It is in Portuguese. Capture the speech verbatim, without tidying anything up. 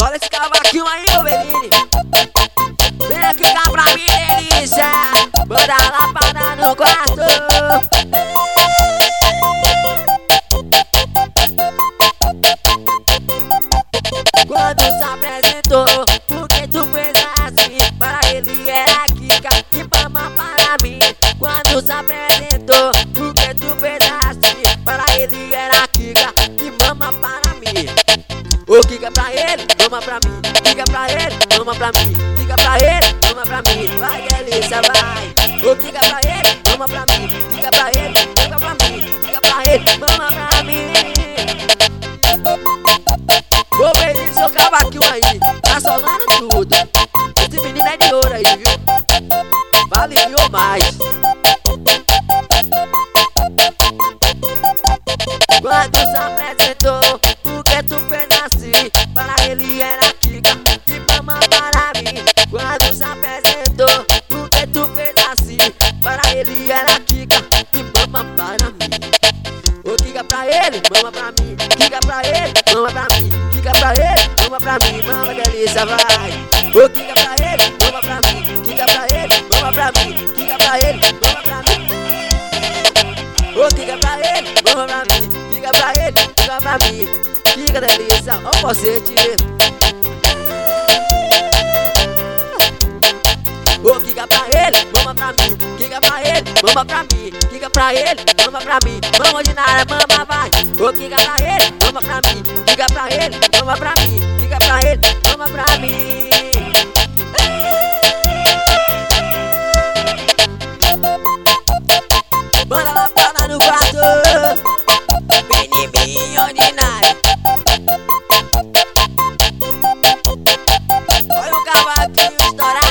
Solta esse cavaquinho aí, ô Beline. Vem aqui cá pra mim, delícia. Manda a lapada no quarto. Quando se apresentou, por que tu fez assim? Para ele era Kika e mama para mim. Quando se apresentou, por que tu fez assim? Para ele era Kika e mama para mim. Ô Kika pra ele, mama pra mim. Kika pra ele, mama pra mim. Kika pra ele, mama pra mim. Vai delícia, vai. Ô Kika pra ele, mama pra mim. Kika pra ele, mama pra mim. Kika pra ele, mama pra mim. Vou pedir seu cavaquinho aí, tá solando tudo. Esse menino é de ouro aí, viu? Vale mil ou mais. Quando se apresentou, por que tu fez assim? Para ele era Kika e mama para mim. Quando se apresentou, por que tu fez assim? Para ele era Kika e mama para mim. Ô Kika pra ele, mama pra mim. Kika pra ele, mama pra mim. Kika pra ele, mama pra mim. Mama delícia, vai. Ô Kika pra ele, mama pra mim. Kika pra ele, mama pra mim. Kika pra ele, mama pra mim. Ô Kika pra ele, mama pra mim. Kika pra ele, mama pra mim. Kika delícia, ó você tira. Ô Kika pra ele, mama pra mim. Kika pra ele, mama pra mim. Kika pra ele, mama pra mim. Mama ordinária, mama vai. Ô Kika pra ele, mama pra mim. Kika pra ele, mama pra mim. Kika pra ele, mama pra mim. Manda lá pra no quarto. Vem em mim, ordinária. Olha o cavaquinho estourar.